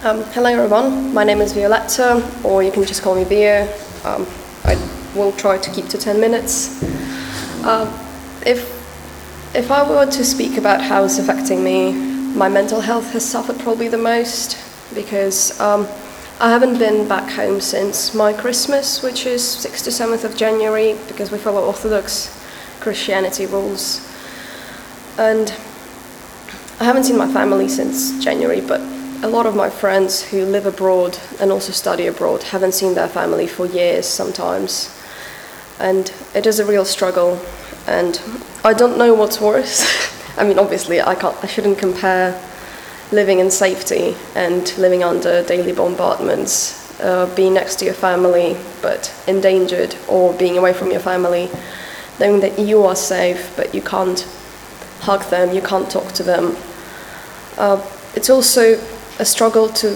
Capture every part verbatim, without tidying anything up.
Um, hello everyone, my name is Violetta, or you can just call me Vio. Um, I will try to keep to ten minutes. Uh, if, if I were to speak about how it's affecting me, my mental health has suffered probably the most, because um, I haven't been back home since my Christmas, which is sixth to seventh of January, because we follow Orthodox Christianity rules. And I haven't seen my family since January, but a lot of my friends who live abroad and also study abroad haven't seen their family for years sometimes. And it is a real struggle, and I don't know what's worse. I mean, obviously, I can't, I shouldn't compare living in safety and living under daily bombardments, uh, being next to your family but endangered, or being away from your family, knowing that you are safe but you can't hug them, you can't talk to them. Uh, it's also a struggle to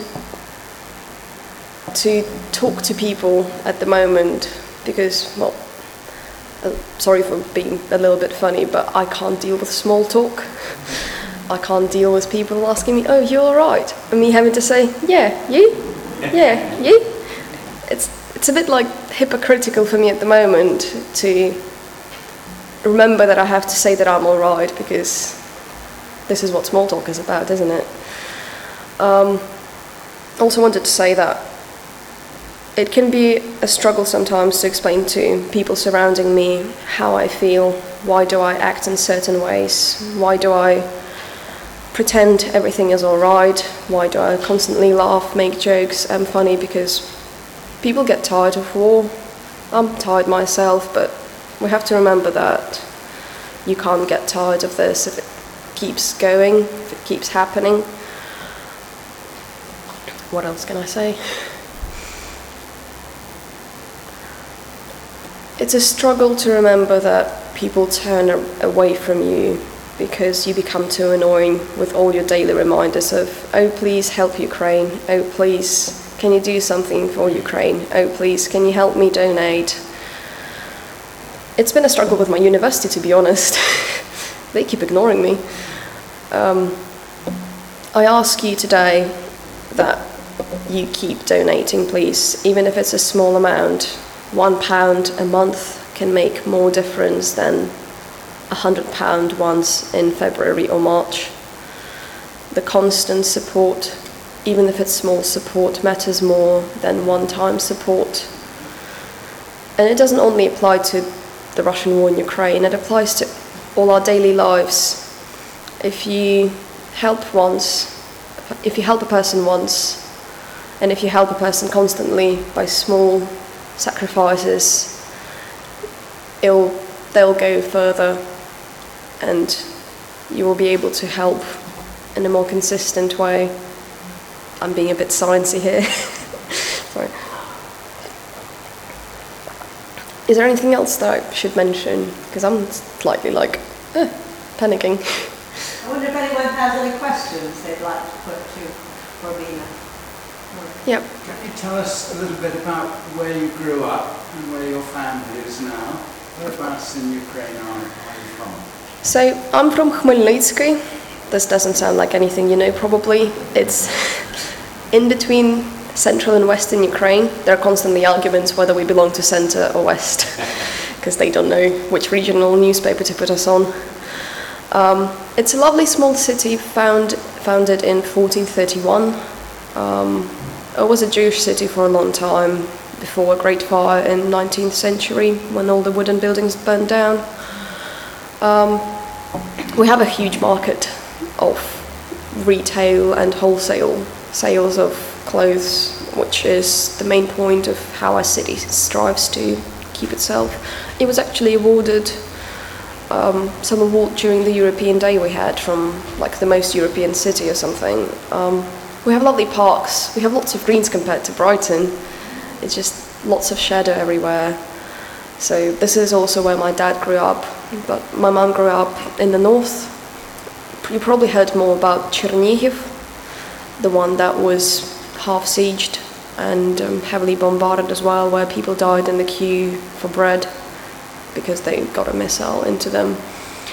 to talk to people at the moment, because, well, uh, sorry for being a little bit funny, but I can't deal with small talk. I can't deal with people asking me, "Oh, you all right?" and me having to say, "Yeah, you? Yeah, you?" It's it's a bit like hypocritical for me at the moment to remember that I have to say that I'm all right, because this is what small talk is about, isn't it? Um, also wanted to say that it can be a struggle sometimes to explain to people surrounding me how I feel, why do I act in certain ways, why do I pretend everything is all right, why do I constantly laugh, make jokes, I'm funny, because people get tired of war. I'm tired myself, but we have to remember that you can't get tired of this if it keeps going, if it keeps happening. What else can I say? It's a struggle to remember that people turn a- away from you because you become too annoying with all your daily reminders of, "Oh, please help Ukraine. Oh, please, can you do something for Ukraine? Oh, please, can you help me donate?" It's been a struggle with my university, to be honest. They keep ignoring me. Um, I ask you today that you keep donating, please, even if it's a small amount. One pound a month can make more difference than a hundred pound once in February or March. The constant support, even if it's small support, matters more than one-time support. And it doesn't only apply to the Russian war in Ukraine, it applies to all our daily lives. If you help once, if you help a person once, and if you help a person constantly by small sacrifices, it'll, they'll go further, and you will be able to help in a more consistent way. I'm being a bit sciencey here. Sorry. Is there anything else that I should mention? Because I'm slightly like, eh, panicking. I wonder if anyone has any questions they'd like to put to Robina. Yep. Can you tell us a little bit about where you grew up and where your family is now? Whereabouts in Ukraine are, are you from? So I'm from Khmelnytsky. This doesn't sound like anything you know probably. It's in between central and western Ukraine. There are constantly arguments whether we belong to center or west, because they don't know which regional newspaper to put us on. Um, it's a lovely small city found, founded in fourteen thirty-one. Um, it was a Jewish city for a long time, before a great fire in nineteenth century when all the wooden buildings burned down. Um, we have a huge market of retail and wholesale sales of clothes, which is the main point of how our city strives to keep itself. It was actually awarded um, some award during the European Day we had from like the most European city or something. Um, we have lovely parks, we have lots of greens compared to Brighton. It's just lots of shadow everywhere. So this is also where my dad grew up, but my mum grew up in the north. You probably heard more about Chernihiv, the one that was half sieged and um, heavily bombarded as well, where people died in the queue for bread because they got a missile into them.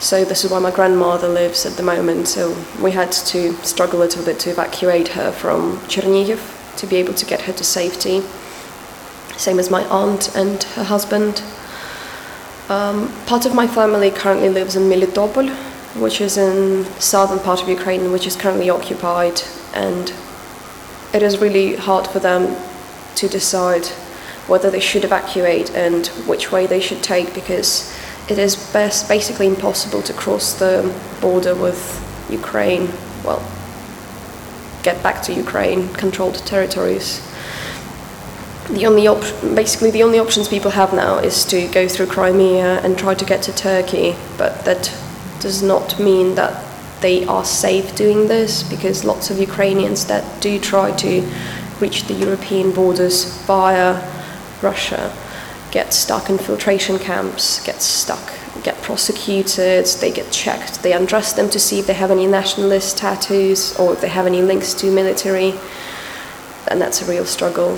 So this is where my grandmother lives at the moment. So we had to struggle a little bit to evacuate her from Chernihiv to be able to get her to safety. Same as my aunt and her husband. Um, part of my family currently lives in Melitopol, which is in the southern part of Ukraine, which is currently occupied, and it is really hard for them to decide whether they should evacuate and which way they should take, because it is best, basically impossible to cross the border with Ukraine, well, get back to Ukraine, controlled territories. The only op- basically the only options people have now is to go through Crimea and try to get to Turkey, but that does not mean that they are safe doing this, because lots of Ukrainians that do try to reach the European borders via Russia get stuck in filtration camps, get stuck, get prosecuted, they get checked, they undress them to see if they have any nationalist tattoos or if they have any links to military, and that's a real struggle.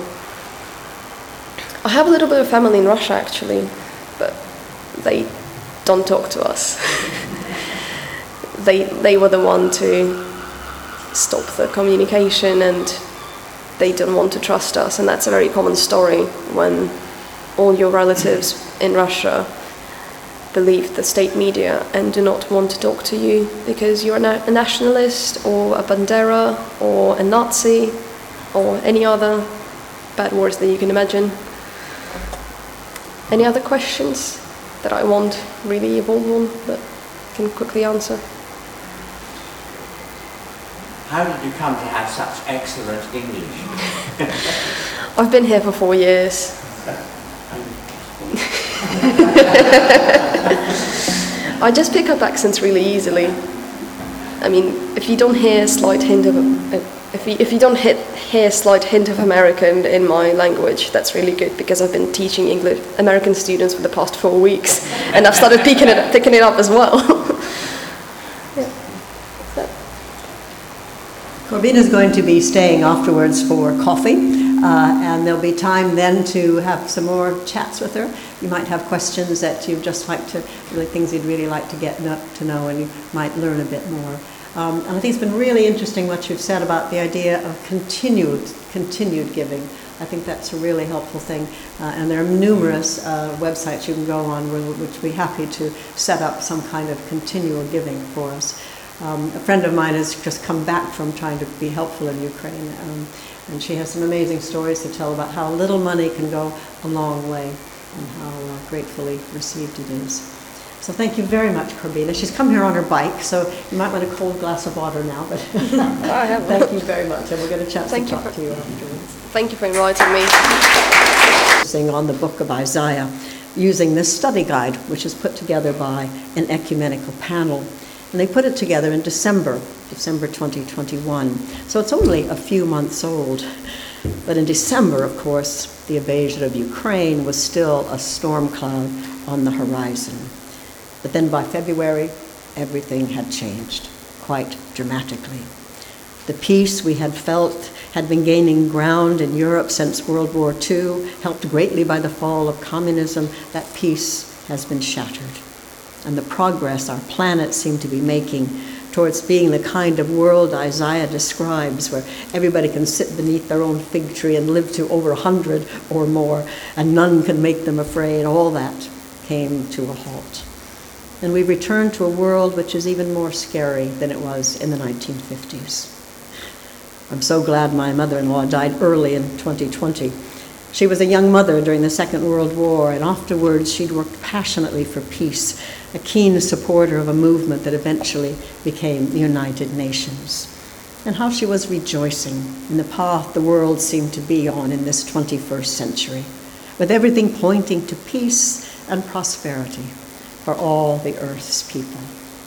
I have a little bit of family in Russia actually, but they don't talk to us. they they were the one to stop the communication, and they don't want to trust us, and that's a very common story when all your relatives in Russia believe the state media and do not want to talk to you because you're a, na- a nationalist or a bandera or a Nazi or any other bad words that you can imagine. Any other questions that I won't really evolve on, but can quickly answer? How did you come to have such excellent English? I've been here for four years. I just pick up accents really easily. I mean, if you don't hear a slight hint of if you, if you don't hit, hear a slight hint of American in my language, that's really good, because I've been teaching English American students for the past four weeks, and I've started picking it picking it up as well. Yeah. Corbina is going to be staying afterwards for coffee, uh, and there'll be time then to have some more chats with her. You might have questions that you'd just like to, really things you'd really like to get no, to know, and you might learn a bit more. Um, and I think it's been really interesting what you've said about the idea of continued, continued giving. I think that's a really helpful thing. Uh, and there are numerous uh, websites you can go on which would be happy to set up some kind of continual giving for us. Um, a friend of mine has just come back from trying to be helpful in Ukraine, um, and she has some amazing stories to tell about how little money can go a long way and how uh, gratefully received it is. So thank you very much, Corbina. She's come here on her bike, so you might want a cold glass of water now, but I have thank you very much, and we'll get a chance Thank to you talk for- to you afterwards. Thank you for inviting me. Focusing on the book of Isaiah, using this study guide, which is put together by an ecumenical panel. And they put it together in December, December twenty twenty-one. So it's only a few months old. But in December, of course, the invasion of Ukraine was still a storm cloud on the horizon. But then by February, everything had changed quite dramatically. The peace we had felt had been gaining ground in Europe since World War Two, helped greatly by the fall of communism. That peace has been shattered. And the progress our planet seemed to be making towards being the kind of world Isaiah describes, where everybody can sit beneath their own fig tree and live to over a hundred or more, and none can make them afraid, all that came to a halt. And we returned to a world which is even more scary than it was in the nineteen fifties. I'm so glad my mother-in-law died early in twenty twenty. She was a young mother during the Second World War, and afterwards she'd worked passionately for peace, a keen supporter of a movement that eventually became the United Nations. And how she was rejoicing in the path the world seemed to be on in this twenty-first century, with everything pointing to peace and prosperity for all the earth's people.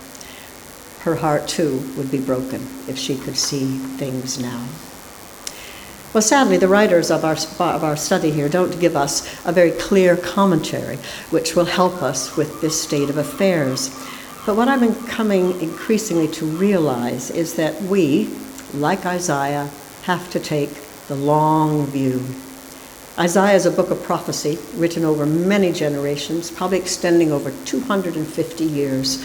Her heart, too, would be broken if she could see things now. Well, sadly, the writers of our, of our study here don't give us a very clear commentary which will help us with this state of affairs. But what I've been coming increasingly to realize is that we, like Isaiah, have to take the long view. Isaiah is a book of prophecy written over many generations, probably extending over two hundred fifty years.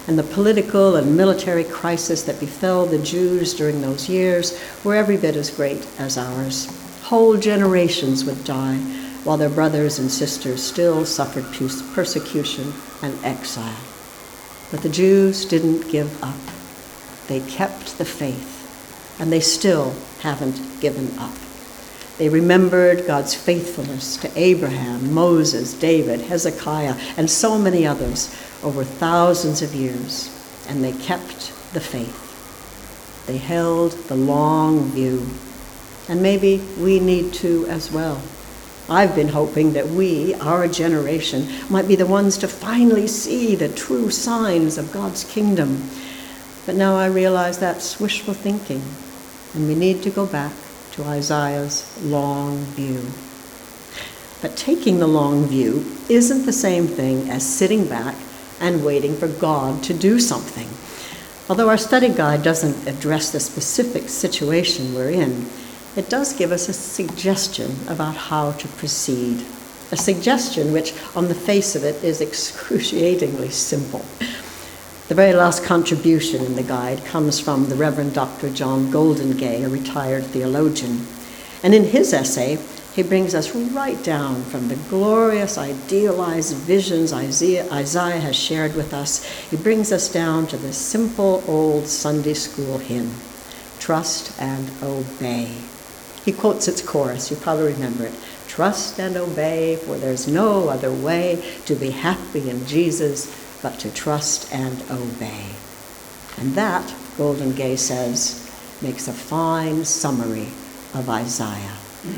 And the political and military crisis that befell the Jews during those years were every bit as great as ours. Whole generations would die while their brothers and sisters still suffered persecution and exile. But the Jews didn't give up. They kept the faith, and they still haven't given up. They remembered God's faithfulness to Abraham, Moses, David, Hezekiah, and so many others over thousands of years, and they kept the faith. They held the long view, and maybe we need to as well. I've been hoping that we, our generation, might be the ones to finally see the true signs of God's kingdom. But now I realize that's wishful thinking, and we need to go back to Isaiah's long view. But taking the long view isn't the same thing as sitting back and waiting for God to do something. Although our study guide doesn't address the specific situation we're in, it does give us a suggestion about how to proceed. A suggestion which, on the face of it, is excruciatingly simple. The very last contribution in the guide comes from the Reverend Doctor John Goldingay, a retired theologian. And in his essay, he brings us right down from the glorious, idealized visions Isaiah, Isaiah has shared with us. He brings us down to the simple old Sunday school hymn, Trust and Obey. He quotes its chorus, you probably remember it. Trust and obey, for there's no other way to be happy in Jesus but to trust and obey. And that, Goldingay says, makes a fine summary of Isaiah.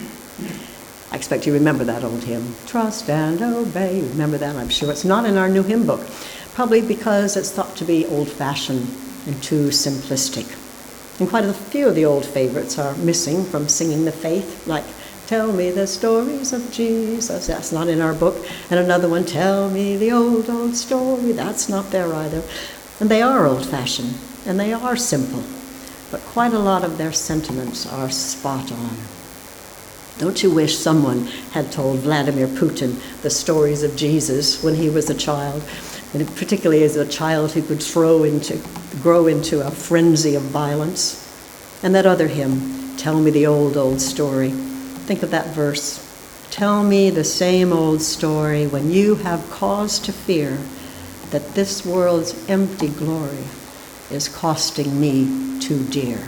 I expect you remember that old hymn, Trust and Obey. You remember that, I'm sure. It's not in our new hymn book, probably because it's thought to be old-fashioned and too simplistic. And quite a few of the old favorites are missing from singing the faith, like Tell Me the Stories of Jesus. That's not in our book. And another one, Tell Me the Old, Old Story. That's not there either. And they are old-fashioned, and they are simple. But quite a lot of their sentiments are spot on. Don't you wish someone had told Vladimir Putin the stories of Jesus when he was a child, and particularly as a child who could throw into, grow into a frenzy of violence? And that other hymn, Tell Me the Old, Old Story. Think of that verse. Tell me the same old story when you have cause to fear that this world's empty glory is costing me too dear.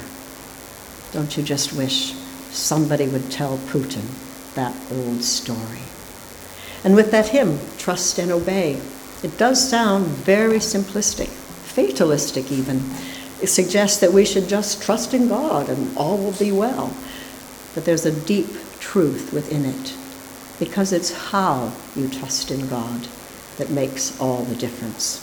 Don't you just wish somebody would tell Putin that old story? And with that hymn, Trust and Obey, it does sound very simplistic, fatalistic even. It suggests that we should just trust in God and all will be well. But there's a deep truth within it, because it's how you trust in God that makes all the difference.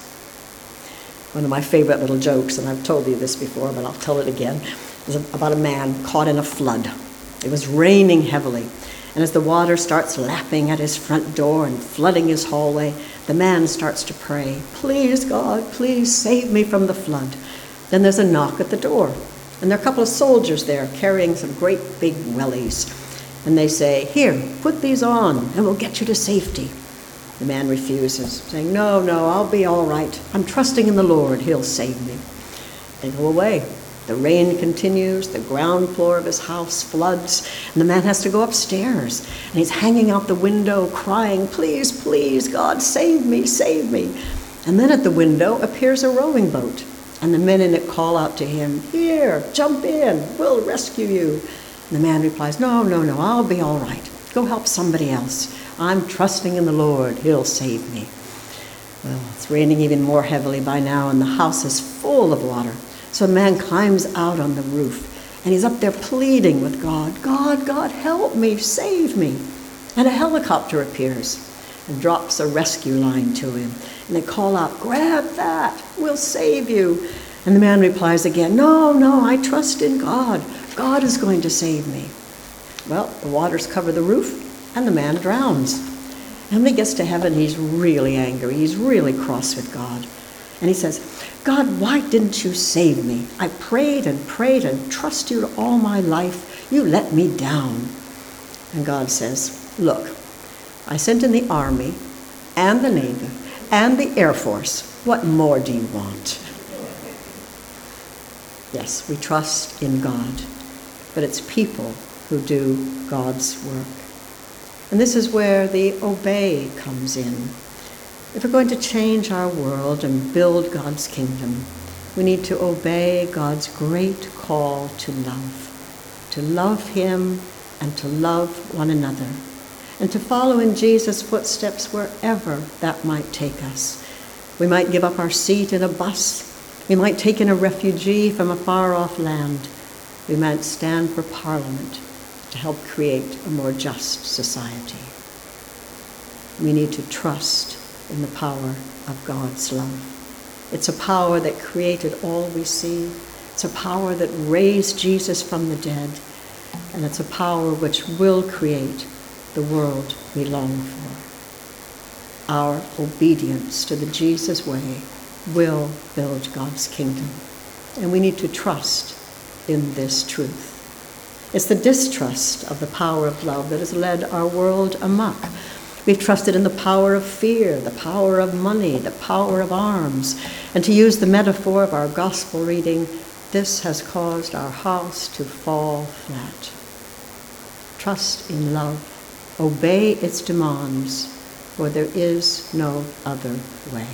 One of my favorite little jokes, and I've told you this before, but I'll tell it again, is about a man caught in a flood. It was raining heavily, and as the water starts lapping at his front door and flooding his hallway, the man starts to pray, Please, God, please save me from the flood. Then there's a knock at the door, and there are a couple of soldiers there carrying some great big wellies. And they say, Here, put these on, and we'll get you to safety. The man refuses, saying, No, no, I'll be all right. I'm trusting in the Lord. He'll save me. They go away. The rain continues. The ground floor of his house floods. And the man has to go upstairs. And he's hanging out the window, crying, Please, please, God, save me, save me. And then at the window appears a rowing boat. And the men in it call out to him, Here, jump in. We'll rescue you. And the man replies, No, no, no, I'll be all right. Go help somebody else. I'm trusting in the Lord. He'll save me. Well, it's raining even more heavily by now, and the house is full of water. So the man climbs out on the roof, and he's up there pleading with God, God, God, help me, save me. And a helicopter appears and drops a rescue line to him. And they call out, Grab that, we'll save you. And the man replies again, No, no, I trust in God. God is going to save me. Well, the waters cover the roof, and the man drowns. And when he gets to heaven, he's really angry. He's really cross with God. And he says, God, why didn't you save me? I prayed and prayed and trusted you all my life. You let me down. And God says, Look, I sent in the army and the navy and the Air Force. What more do you want? Yes, we trust in God, but it's people who do God's work. And this is where the obey comes in. If we're going to change our world and build God's kingdom, we need to obey God's great call to love, to love Him and to love one another, and to follow in Jesus' footsteps wherever that might take us. We might give up our seat in a bus. We might take in a refugee from a far-off land. We might stand for Parliament to help create a more just society. We need to trust in the power of God's love. It's a power that created all we see. It's a power that raised Jesus from the dead. And it's a power which will create the world we long for. Our obedience to the Jesus way will build God's kingdom. And we need to trust in this truth. It's the distrust of the power of love that has led our world amok. We've trusted in the power of fear, the power of money, the power of arms. And to use the metaphor of our gospel reading, this has caused our house to fall flat. Trust in love, obey its demands, for there is no other way.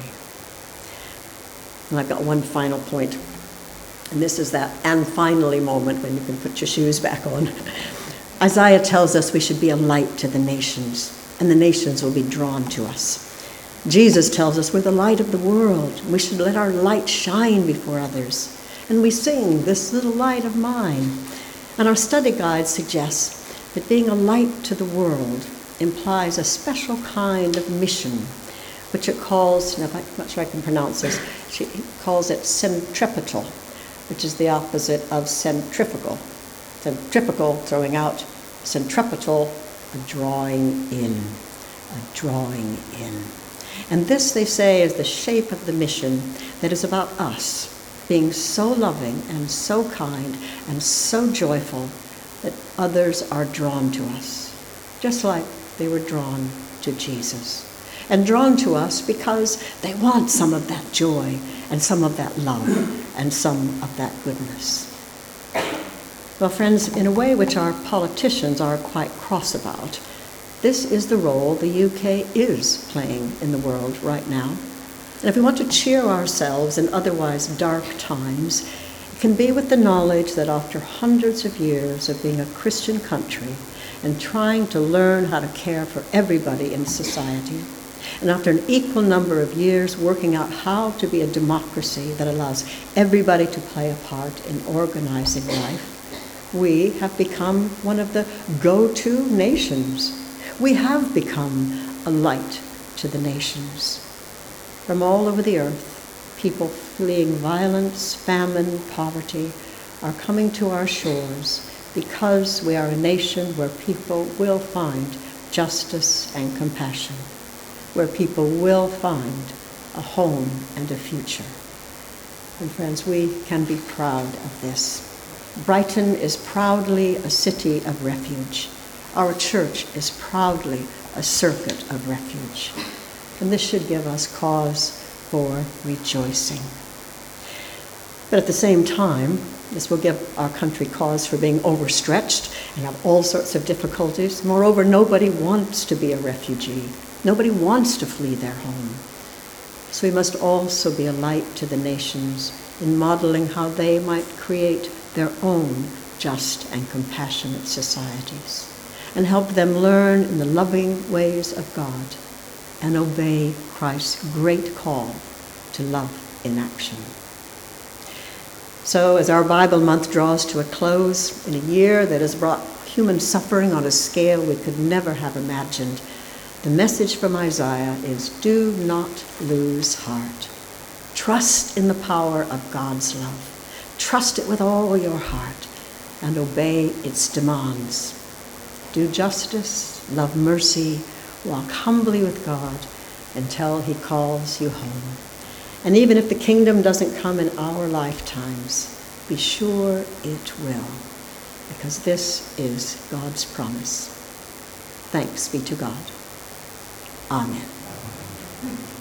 And I've got one final point, and this is that and finally moment when you can put your shoes back on. Isaiah tells us we should be a light to the nations, and the nations will be drawn to us. Jesus tells us we're the light of the world. We should let our light shine before others. And we sing, "This little light of mine." And our study guide suggests that being a light to the world implies a special kind of mission, which it calls, now I'm not sure I can pronounce this, she calls it centripetal, which is the opposite of centrifugal. Centrifugal, throwing out, centripetal, a drawing in, a drawing in. And this, they say, is the shape of the mission that is about us being so loving and so kind and so joyful that others are drawn to us, just like they were drawn to Jesus. And drawn to us because they want some of that joy and some of that love and some of that goodness. Well, friends, in a way which our politicians are quite cross about, this is the role the U K is playing in the world right now. And if we want to cheer ourselves in otherwise dark times, it can be with the knowledge that after hundreds of years of being a Christian country and trying to learn how to care for everybody in society, and after an equal number of years working out how to be a democracy that allows everybody to play a part in organizing life, we have become one of the go-to nations. We have become a light to the nations. From all over the earth, people fleeing violence, famine, poverty are coming to our shores because we are a nation where people will find justice and compassion, where people will find a home and a future. And friends, we can be proud of this. Brighton is proudly a city of refuge. Our church is proudly a circuit of refuge. And this should give us cause for rejoicing. But at the same time, this will give our country cause for being overstretched and have all sorts of difficulties. Moreover, nobody wants to be a refugee. Nobody wants to flee their home. So we must also be a light to the nations in modeling how they might create their own just and compassionate societies and help them learn in the loving ways of God and obey Christ's great call to love in action. So as our Bible month draws to a close, in a year that has brought human suffering on a scale we could never have imagined, the message from Isaiah is, do not lose heart. Trust in the power of God's love. Trust it with all your heart and obey its demands. Do justice, love mercy, walk humbly with God until he calls you home. And even if the kingdom doesn't come in our lifetimes, be sure it will, because this is God's promise. Thanks be to God. Amen.